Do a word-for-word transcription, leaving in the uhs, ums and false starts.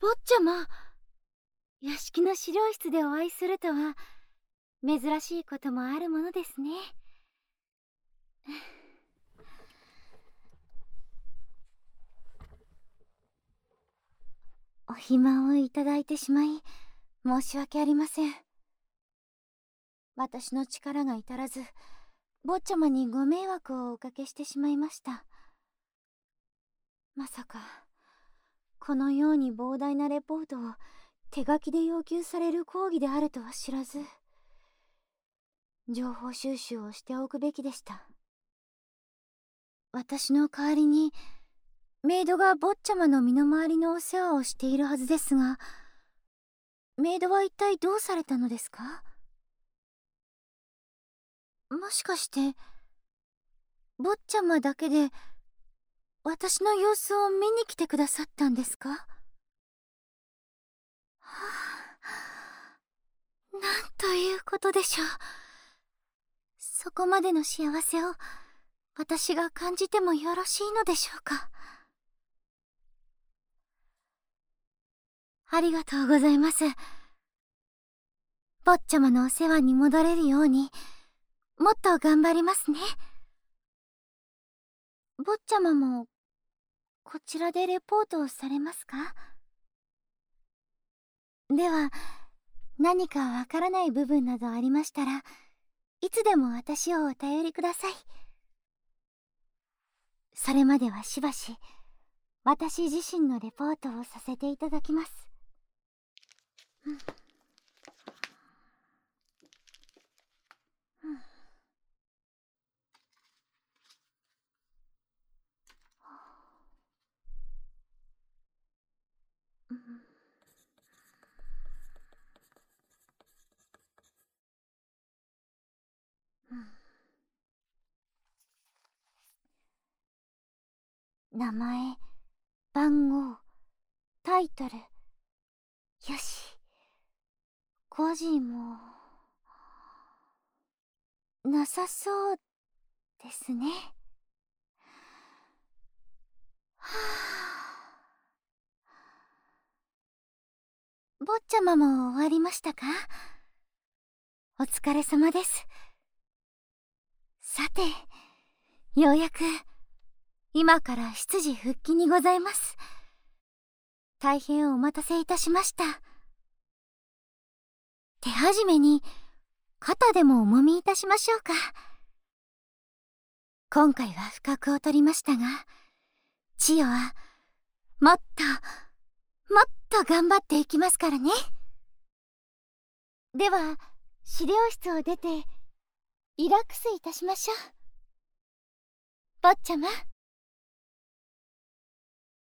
坊ちゃま、屋敷の資料室でお会いするとは珍しいこともあるものですね。お暇をいただいてしまい申し訳ありません。私の力が至らず坊ちゃまにご迷惑をおかけしてしまいました。まさかこのように膨大なレポートを手書きで要求される講義であるとは知らず、情報収集をしておくべきでした。私の代わりにメイドが坊ちゃまの身の回りのお世話をしているはずですが、メイドは一体どうされたのですか？もしかして坊ちゃまだけで私の様子を見に来てくださったんですか？はあ、なんということでしょう。そこまでの幸せを私が感じてもよろしいのでしょうか。ありがとうございます。坊ちゃまのお世話に戻れるようにもっと頑張りますね。坊ちゃまもこちらでレポートをされますか？では何かわからない部分などありましたらいつでも私をお頼りください。それまではしばし私自身のレポートをさせていただきます。うんうんうん、名前、番号、タイトル、よし。個人もなさそうですね。はあ。坊ちゃまも終わりましたか？お疲れ様です。さて、ようやく今から執事復帰にございます。大変お待たせいたしました。手始めに肩でもお揉みいたしましょうか。今回は不覚を取りましたが、千代はもっともっと頑張っていきますからね。では資料室を出てリラックスいたしましょう。坊ちゃま。